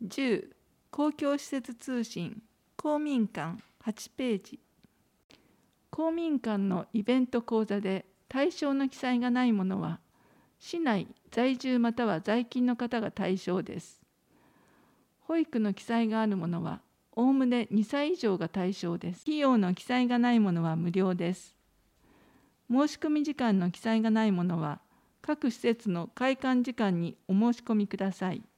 10、公共施設通信、公民館8ページ。公民館のイベント講座で対象の記載がないものは、市内在住または在勤の方が対象です。保育の記載があるものは、おおむね2歳以上が対象です。費用の記載がないものは無料です。申し込み時間の記載がないものは、各施設の開館時間にお申し込みください。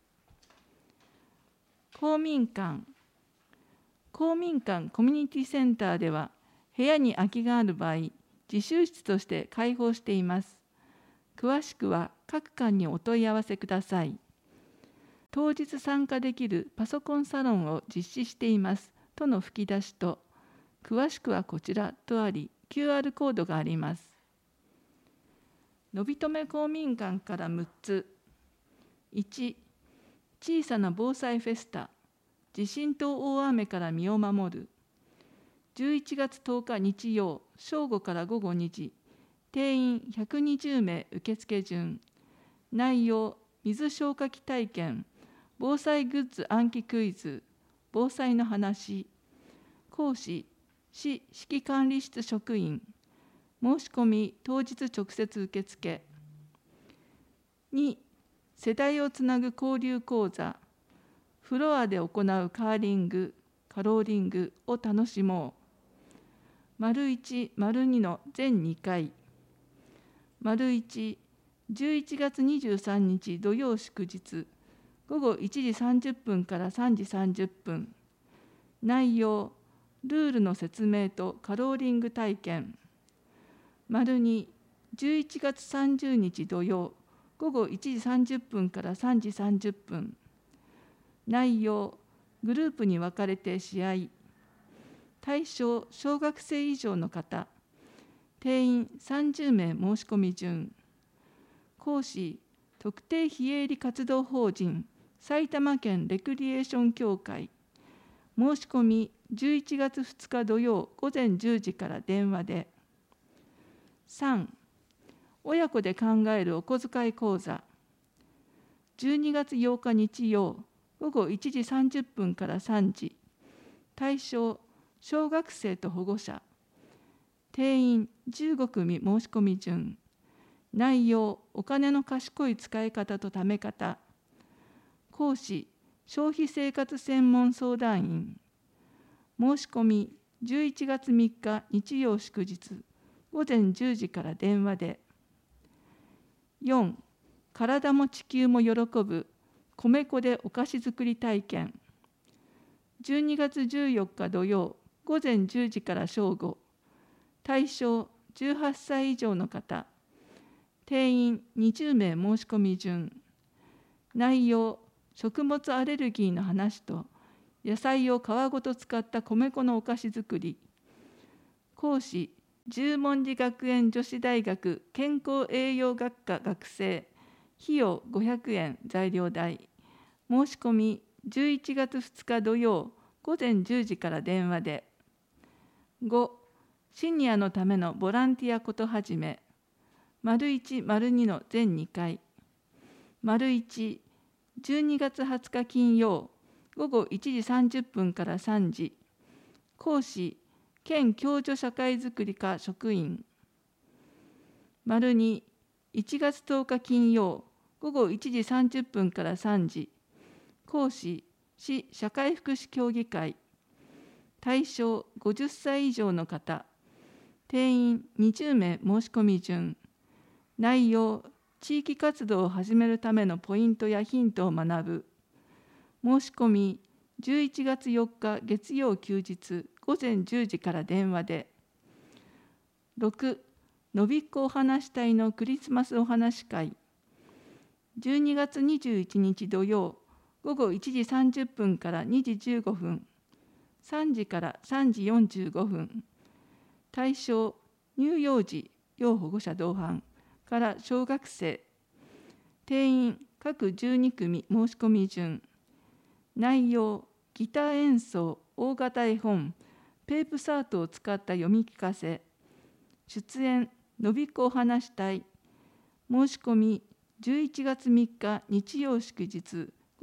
公民館コミュニティセンターでは、部屋に空きがある場合、自習室として開放しています。詳しくは各館にお問い合わせください。当日参加できるパソコンサロンを実施していますとの吹き出しと、詳しくはこちらとあり、QR コードがあります。のびとめ公民館から6つ。1、小さな防災フェスタ、地震と大雨から身を守る。11月10日日曜、正午から午後2時、定員120名受付順。内容、水消火器体験、防災グッズ暗記クイズ、防災の話。講師、市指揮管理室職員。申し込み当日直接受付。2、世代をつなぐ交流講座。フロアで行うカーリング、カローリングを楽しもう。1、2の全2回。1、11月23日土曜祝日、午後1時30分から3時30分。内容、ルールの説明とカローリング体験。2、11月30日土曜、午後1時30分から3時30分。内容、グループに分かれて試合。対象、小学生以上の方。定員30名申し込み順。講師、特定非営利活動法人埼玉県レクリエーション協会。申し込み11月2日土曜午前10時から電話で。3、親子で考えるお小遣い講座。12月8日日曜午後1時30分から3時。対象、小学生と保護者。定員15組申し込み順。内容、お金の賢い使い方とため方。講師、消費生活専門相談員。申し込み11月3日日曜祝日、午前10時から電話で。4、体も地球も喜ぶ米粉でお菓子作り体験。12月14日土曜、午前10時から正午。対象、18歳以上の方。定員20名申し込み順。内容、食物アレルギーの話と、野菜を皮ごと使った米粉のお菓子作り。講師、十文字学園女子大学健康栄養学科学生。費用500円、材料代。申し込み11月2日土曜、午前10時から電話で。5、シニアのためのボランティアことはじめ。1、2の全2回。1、12月20日金曜、午後1時30分から3時。講師、県共助社会づくり課職員。2、1月10日金曜、午後1時30分から3時。講師、市社会福祉協議会。対象、50歳以上の方。定員20名申し込み順。内容、地域活動を始めるためのポイントやヒントを学ぶ。申し込み11月4日月曜休日午前10時から電話で。6、のびっこお話隊のクリスマスお話会。12月21日土曜午後1時30分から2時15分。3時から3時45分。対象、乳幼児、要保護者同伴から小学生。定員各12組申し込み順。内容、ギター演奏、大型絵本、ペープサートを使った読み聞かせ。出演、のびっこお話隊。申し込み11月3日日曜祝日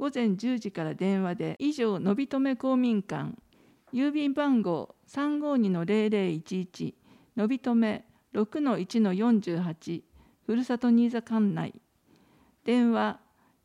午前10時から電話で、以上、のびとめ公民館、郵便番号 352-0011、のびとめ 6-1-48、ふるさと新座管内、電話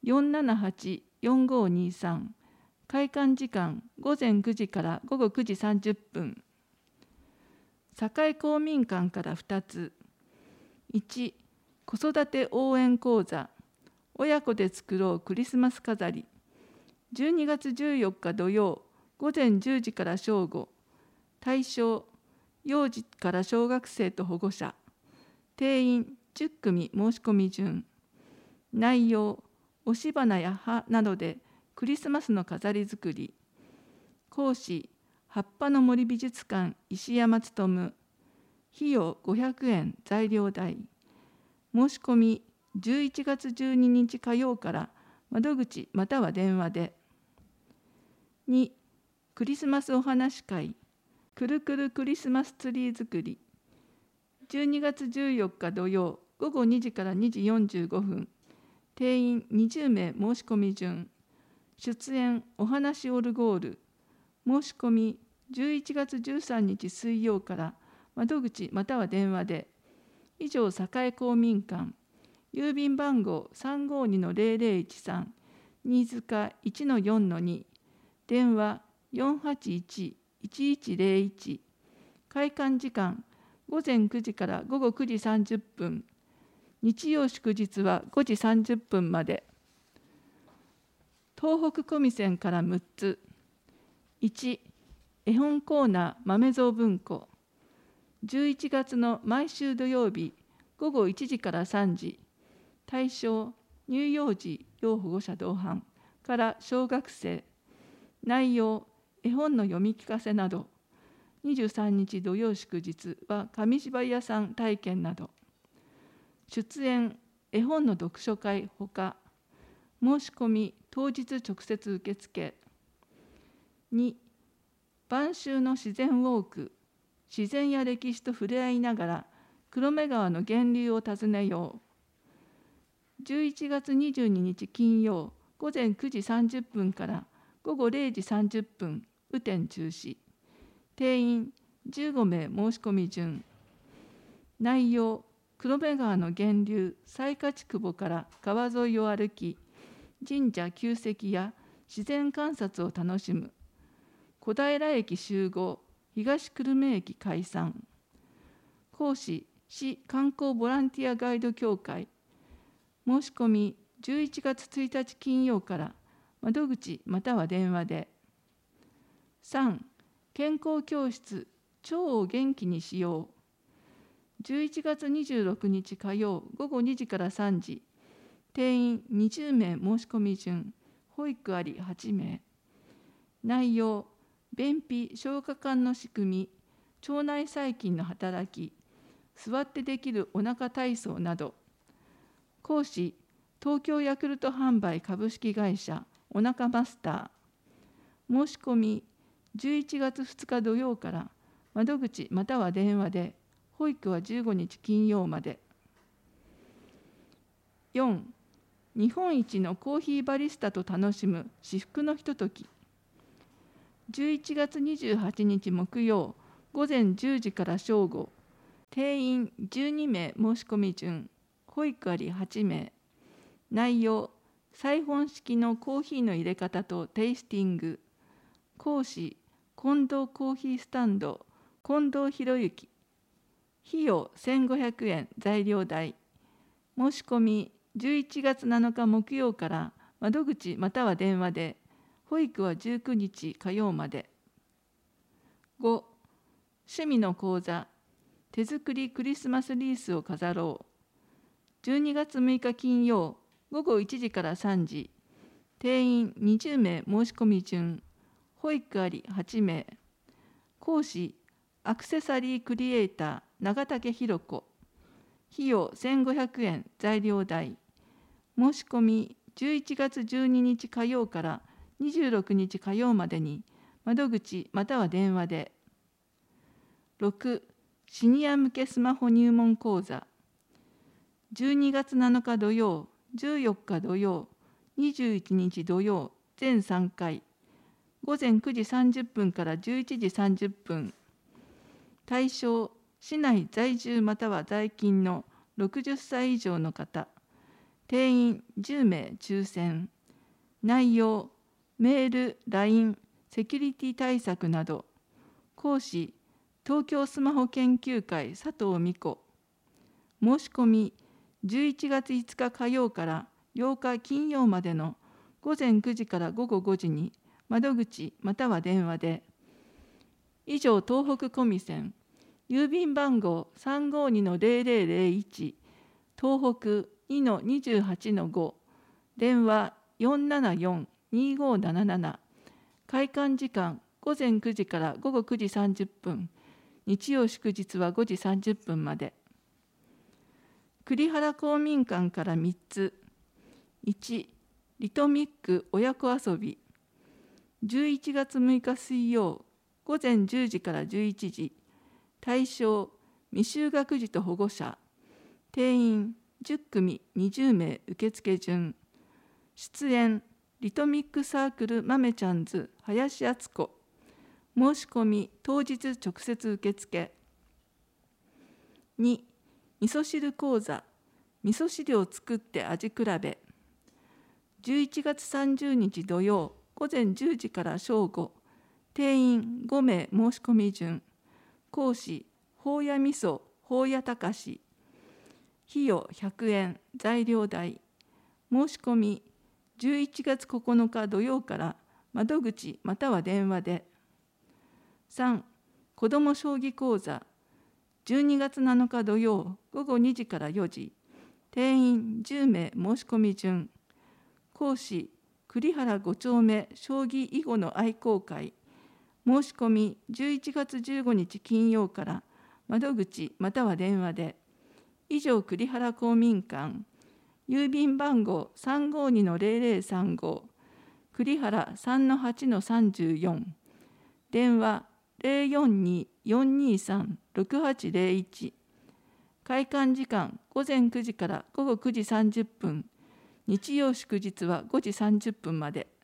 478-4523、開館時間午前9時から午後9時30分。堺公民館から2つ。1、子育て応援講座、親子で作ろうクリスマス飾り。12月14日土曜、午前10時から正午。対象、幼児から小学生と保護者。定員10組申し込み順。内容、押し花や葉などでクリスマスの飾り作り。講師、葉っぱの森美術館石山勉。費用500円、材料代。申し込み11月12日火曜から窓口または電話で。2、クリスマスお話会、くるくるクリスマスツリー作り。12月14日土曜、午後2時から2時45分。定員20名申し込み順。出演お話オルゴール。申し込み11月13日水曜から窓口または電話で。以上、栄公民館、郵便番号 352-0013、新塚 1-4-2、電話 481-1101、開館時間午前9時から午後9時30分、日曜祝日は5時30分まで。東北コミセンから6つ。1、絵本コーナー豆蔵文庫。11月の毎週土曜日午後1時から3時。対象、乳幼児要保護者同伴から小学生。内容、絵本の読み聞かせなど。23日土曜祝日は紙芝居屋さん体験など。出演、絵本の読書会ほか。申し込み、当日直接受付。2、晩秋の自然ウォーク。自然や歴史と触れ合いながら黒目川の源流を訪ねよう。11月22日金曜午前9時30分から午後0時30分、雨天中止。定員15名申し込み順。内容、黒目川の源流西勝窪から川沿いを歩き、神社旧跡や自然観察を楽しむ。小平駅集合、東久留米駅解散。講師、市観光ボランティアガイド協会。申し込み11月1日金曜から窓口または電話で。3、健康教室、腸を元気にしよう。11月26日火曜午後2時から3時。定員20名申し込み順。保育あり8名。内容、便秘・消化管の仕組み、腸内細菌の働き、座ってできるお腹体操など。講師、東京ヤクルト販売株式会社おなかマスター。申し込み11月2日土曜から窓口または電話で。保育は15日金曜まで。4、日本一のコーヒーバリスタと楽しむ至福のひととき。11月28日木曜午前10時から正午。定員12名申し込み順。保育あり8名。内容、サイフォン式のコーヒーの入れ方とテイスティング。講師、近藤コーヒースタンド近藤博之。費用1500円、材料代。申し込み11月7日木曜から窓口または電話で。保育は19日火曜まで。5、趣味の講座、手作りクリスマスリースを飾ろう。12月6日金曜午後1時から3時。定員20名申し込み順。保育あり8名。講師、アクセサリークリエイター永竹弘子。費用1500円、材料代。申し込み11月12日火曜から26日火曜までに窓口または電話で。6、シニア向けスマホ入門講座。12月7日土曜、14日土曜、 21日土曜全3回、午前9時30分から11時30分。対象、市内在住または在勤の60歳以上の方。定員10名抽選。内容、メール、LINE、セキュリティ対策など。講師、東京スマホ研究会佐藤美子。申し込み、11月5日火曜から8日金曜までの午前9時から午後5時に窓口または電話で。以上、東北コミセン、郵便番号 352-0001、東北 2-28-5、電話 474-2577、開館時間午前9時から午後9時30分、日曜祝日は5時30分まで。栗原公民館から3つ。1、リトミック親子遊び。11月6日水曜、午前10時から11時。対象、未就学児と保護者。定員、10組20名受付順。出演、リトミックサークルまめちゃんず林敦子。申し込み、当日直接受付。2、味噌汁講座、味噌汁を作って味比べ。11月30日土曜、午前10時から正午。定員5名申し込み順。講師、宝谷味噌、宝谷隆。費用100円、材料代。申し込み、11月9日土曜から窓口または電話で。3、子ども将棋講座。12月7日土曜午後2時から4時。定員10名申し込み順。講師、栗原5丁目将棋囲碁の愛好会。申し込み11月15日金曜から窓口または電話で。以上、栗原公民館。郵便番号 352-0035、栗原 3-8-34、電話 042-423-6801。開館時間午前9時から午後9時30分、日曜祝日は5時30分まで。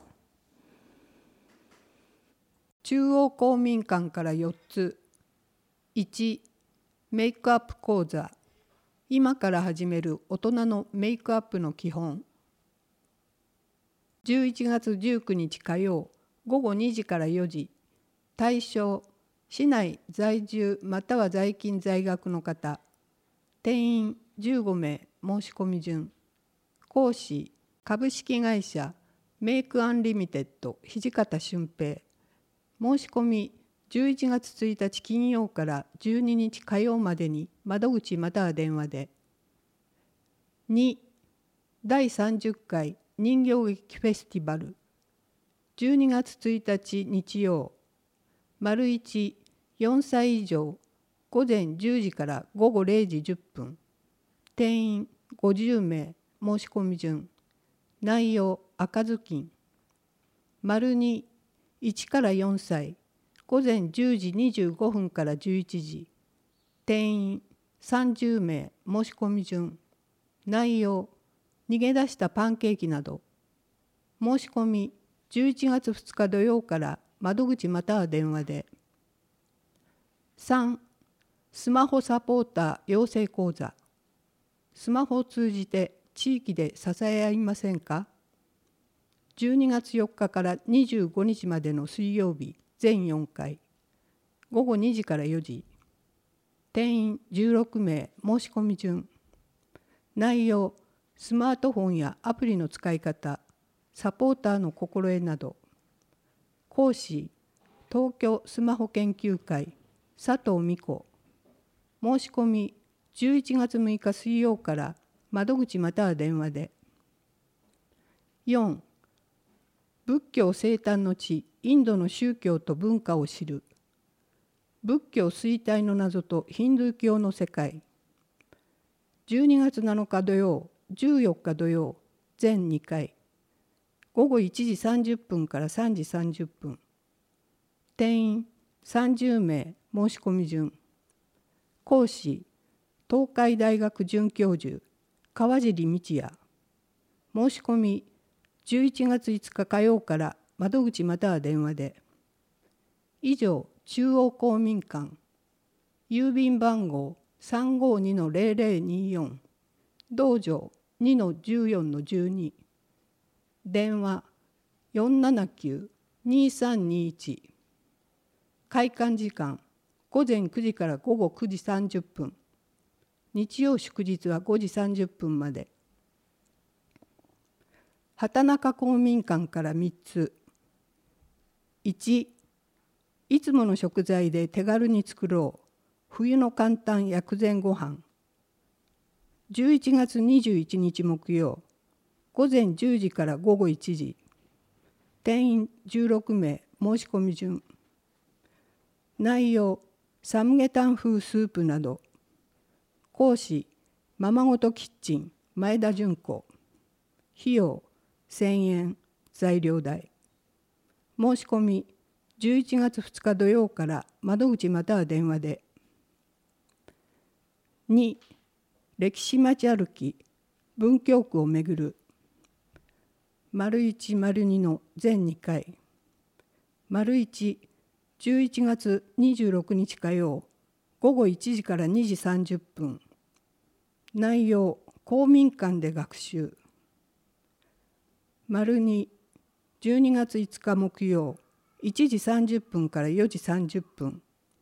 中央公民館から4つ。1、メイクアップ講座。今から始める大人のメイクアップの基本。11月19日火曜午後2時から4時。対象、市内在住または在勤在学の方。定員15名申し込み順。講師、株式会社メイクアンリミテッド土方俊平。申し込み11月1日金曜から12日火曜までに窓口または電話で。2、第30回人形劇フェスティバル。12月1日日曜。丸1、4歳以上。午前10時から午後0時10分。定員50名申し込み順。内容、赤ずきん。丸2、1から4歳。午前10時25分から11時。定員30名申し込み順。内容、逃げ出したパンケーキなど。申し込み11月2日土曜から窓口または電話で。3、スマホサポーター養成講座。スマホを通じて地域で支え合いませんか。12月4日から25日までの水曜日全4回。午後2時から4時。定員16名申し込み順。内容、スマートフォンやアプリの使い方、サポーターの心得など。講師、東京スマホ研究会佐藤美子。申し込み11月6日水曜から窓口または電話で。4、仏教生誕の地インドの宗教と文化を知る。仏教衰退の謎とヒンドゥー教の世界。12月7日土曜、14日土曜、全2回。午後1時30分から3時30分。定員30名申し込み順。講師、東海大学准教授川尻道也。申し込み 11月5日火曜から窓口または電話で。以上、中央公民館、郵便番号 352-0024、道場 2-14-12、電話 479-2321、開館時間午前9時から午後9時30分、日曜祝日は5時30分まで。畑中公民館から3つ。1、いつもの食材で手軽に作ろう。冬の簡単薬膳ご飯。11月21日木曜、午前10時から午後1時。定員16名、申し込み順。内容、サムゲタン風スープなど。講師、ままごとキッチン、前田純子。費用、1000円、材料代。申し込み、11月2日土曜から窓口または電話で。2、歴史町歩き、文京区を巡る。丸1、丸2の全2回。丸1、11月26日火曜、午後1時から2時30分。内容、公民館で学習。丸2、12月5日木曜、1時30分から4時30分。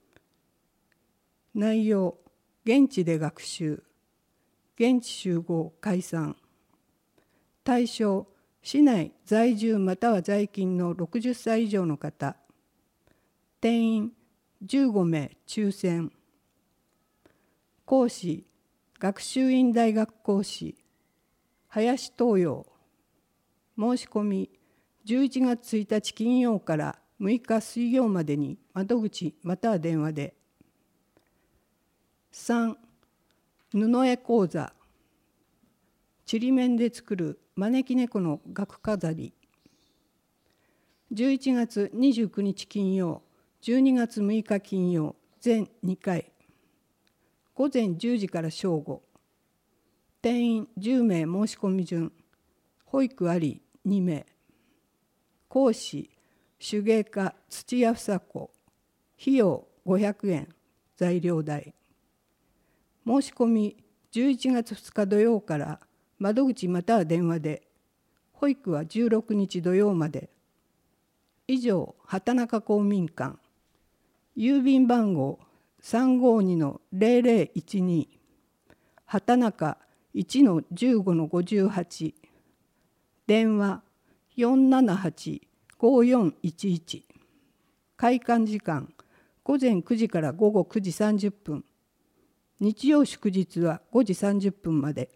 内容、現地で学習。現地集合解散。対象、市内在住または在勤の60歳以上の方。定員15名抽選。講師、学習院大学講師、林東洋。申し込み、11月1日金曜から6日水曜までに窓口または電話で。3、布絵講座。ちりめんで作る招き猫の額飾り。11月29日金曜、12月6日金曜、全2回。午前10時から正午。定員10名申し込み順。保育あり2名。講師、手芸家土屋房子。費用500円、材料代。申し込み11月2日土曜から窓口または電話で。保育は16日土曜まで。以上、畑中公民館。郵便番号 352-0012。畑中 1-15-58。電話 478-5411。開館時間午前9時から午後9時30分。日曜祝日は5時30分まで。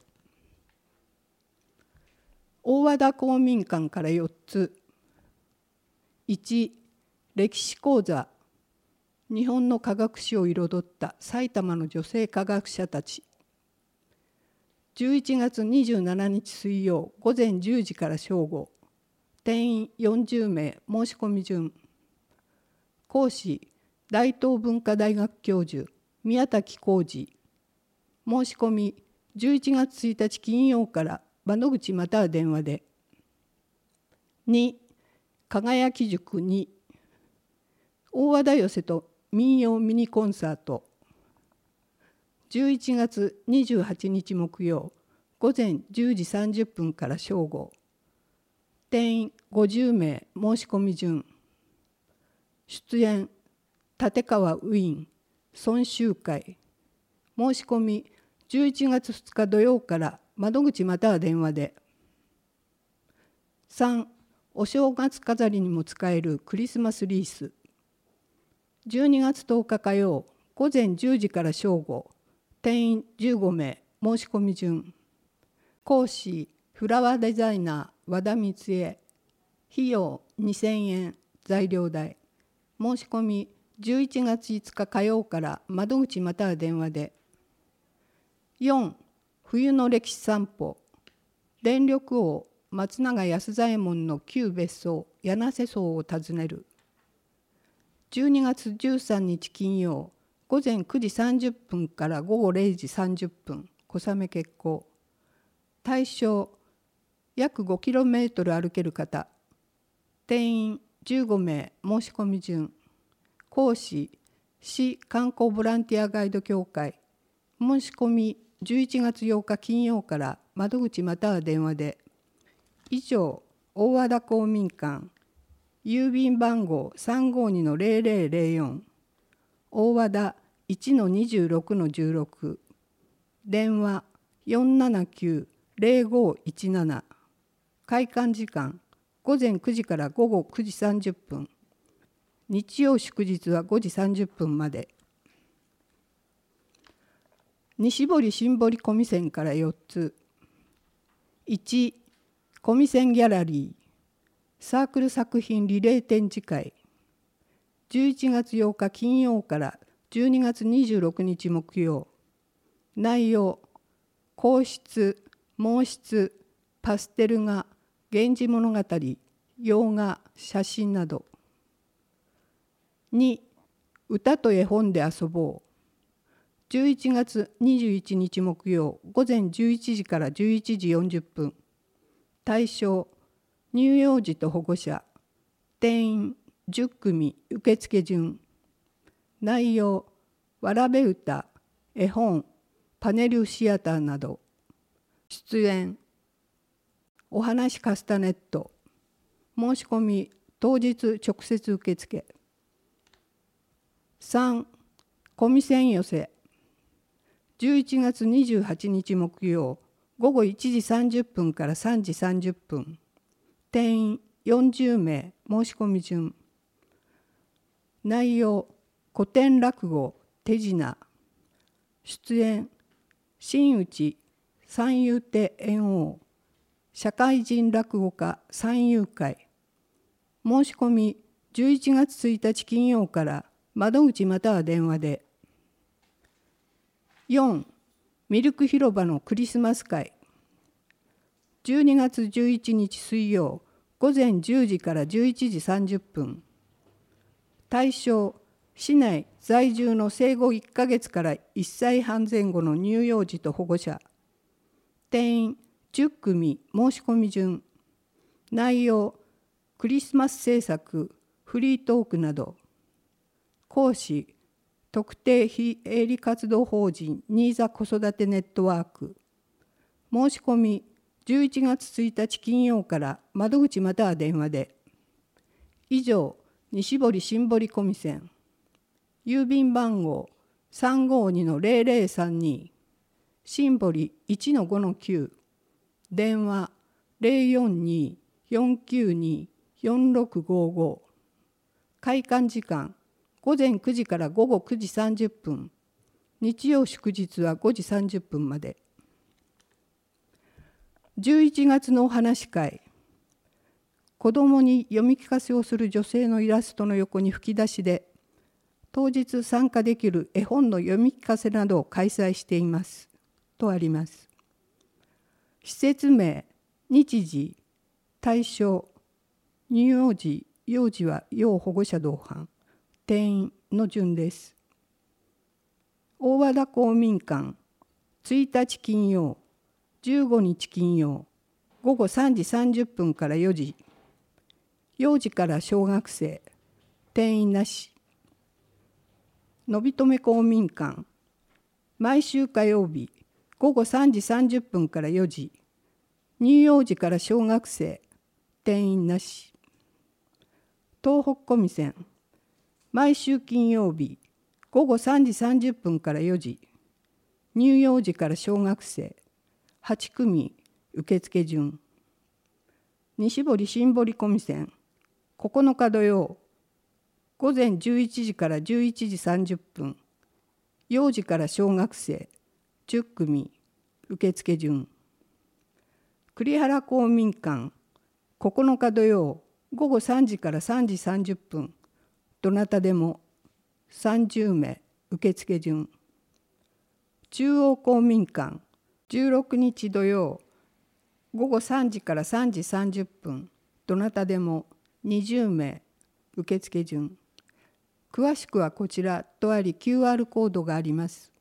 大和田公民館から4つ。1、歴史講座。日本の科学史を彩った埼玉の女性科学者たち。11月27日水曜午前10時から正午。定員40名申し込み順。講師、大東文化大学教授宮滝浩二。申し込み11月1日金曜から窓口または電話で。2、輝き塾2。大和田寄せと民謡ミニコンサート。11月28日木曜午前10時30分から正午。定員50名申し込み順。出演、立川ウィン孫集会。申し込み11月2日土曜から窓口または電話で。3、お正月飾りにも使えるクリスマスリース。12月10日火曜午前10時から正午。定員15名申し込み順。講師、フラワーデザイナー和田光恵。費用2000円、材料代。申し込み11月5日火曜から窓口または電話で。4、冬の歴史散歩。電力王松永安左衛門の旧別荘柳瀬荘を訪ねる。12月13日金曜午前9時30分から午後0時30分、小雨決行。対象、 約 5km 歩ける方、定員15名申し込み順、講師、市観光ボランティアガイド協会、申し込み11月8日金曜から窓口または電話で。以上、大和田公民館、郵便番号 352-0004、大和田 1-26-16、電話 479-0517、開館時間午前9時から午後9時30分、日曜祝日は5時30分まで。西堀シンボリコミセンから4つ。1、コミセンギャラリー、サークル作品リレー展示会。11月8日金曜から12月26日木曜。内容、硬筆、毛筆、パステル画、源氏物語、洋画、写真など。2、歌と絵本で遊ぼう。11月21日木曜午前11時から11時40分。対象、乳幼児と保護者。定員10組、受付順。内容、わらべ歌、絵本、パネルシアターなど。出演、お話カスタネット。申し込み当日直接受付。3、コミセン寄せ。11月28日木曜午後1時30分から3時30分。定員40名申し込み順。内容、古典落語手品。出演、真打三遊亭猿翁、社会人落語家三遊会。申し込み11月1日金曜から窓口または電話で。4、ミルク広場のクリスマス会。12月11日水曜午前10時から11時30分。対象、市内在住の生後1ヶ月から1歳半前後の乳幼児と保護者。定員10組申し込み順。内容、クリスマス制作、フリートークなど。講師、特定非営利活動法人新座子育てネットワーク。申し込み11月1日金曜から窓口または電話で。以上、西堀シンボリコミセン。郵便番号 352-0032、シンボリ 1-5-9、電話 042-492-4655。開館時間午前9時から午後9時30分。日曜祝日は5時30分まで。11月のお話会。子どもに読み聞かせをする女性のイラストの横に吹き出しで、当日参加できる絵本の読み聞かせなどを開催しています。とあります。施設名、日時、対象、乳幼児、幼児は要保護者同伴。定員の順です。大和田公民館、1日金曜、15日金曜、午後3時30分から4時。幼児から小学生、定員なし。のびとめ公民館、毎週火曜日、午後3時30分から4時。乳幼児から小学生、定員なし。東北コミセン、毎週金曜日、午後3時30分から4時。乳幼児から小学生、8組、受付順。西堀シンボリコミセン、9日土曜、午前11時から11時30分。幼児から小学生、10組、受付順。栗原公民館、9日土曜、午後3時から3時30分。どなたでも、30名、受付順。中央公民館、16日土曜、午後3時から3時30分。どなたでも、20名、受付順。詳しくはこちらとあり QR コードがあります。